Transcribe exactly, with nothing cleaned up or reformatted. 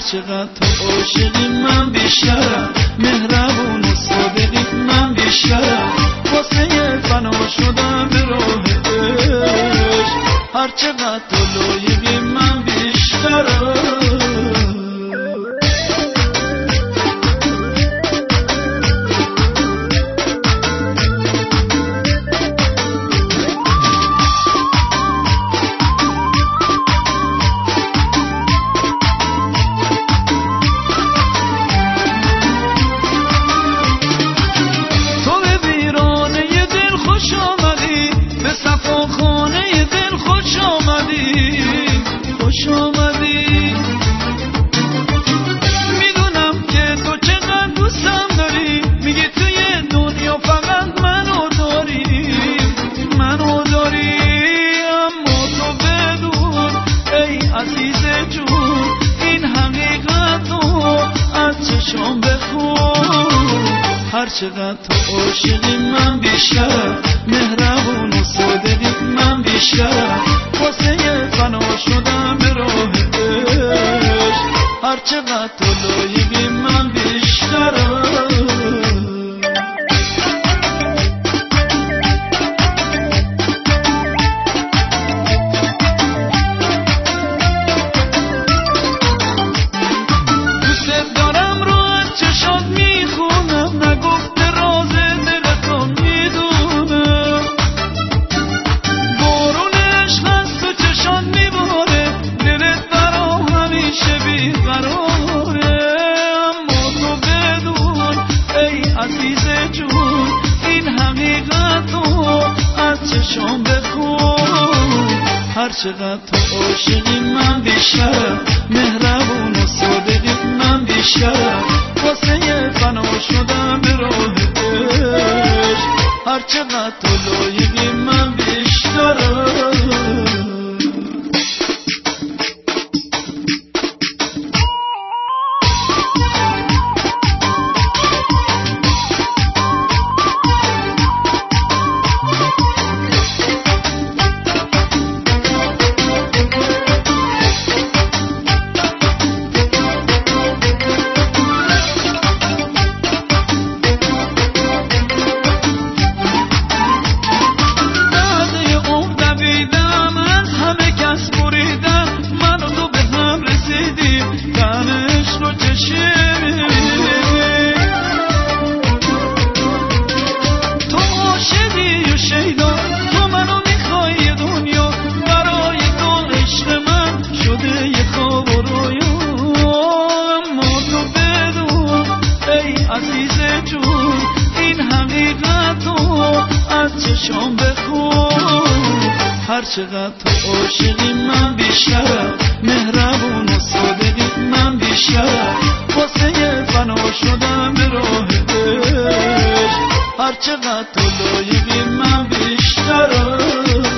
چقدر تو عاشقی من بیشترم، مهربون و صادقی من بیشترم، واسه فنا شدم به راه عشق. هر چقدر تو لایقی من بیشترم. خوش آمدی، میدونم که تو چقدر دوستم داری، میگی توی دنیا فقط منو داری، منو داری. اما تو بدون ای عزیز جون، این حقیقت رو از چشم بخون. هر چقدر تو عاشقی من بیشتر، مهربون و صادقی من بیشتر، واسه فنا شدم به راه عشق. هر چقدر تو لایقی من بیشترم. دوست دارم رو از چشات میخونم، نگفته راز دل تو میدونم. بارون عشق از تو چشات میباره، دلت برا همیشه بیقراره. اما تو بدون ای عزیز جون، این حقیقت رو از چشام بخون. هر چقدر تو عاشقی من بیشتر، مهربون و صادقی من بیشتر، واسه فنا شدم به راه عشق. هر چقدر تو لایقی من بیشترم. عزیز جون، این حقیقت رو از چشم بخون. هر چقدر تو عاشقی من بیشتر، مهربون و صادقی من بیشتر، واسه فنا شدم به راه عشق. هر چقدر تو لایقی من بیشترم.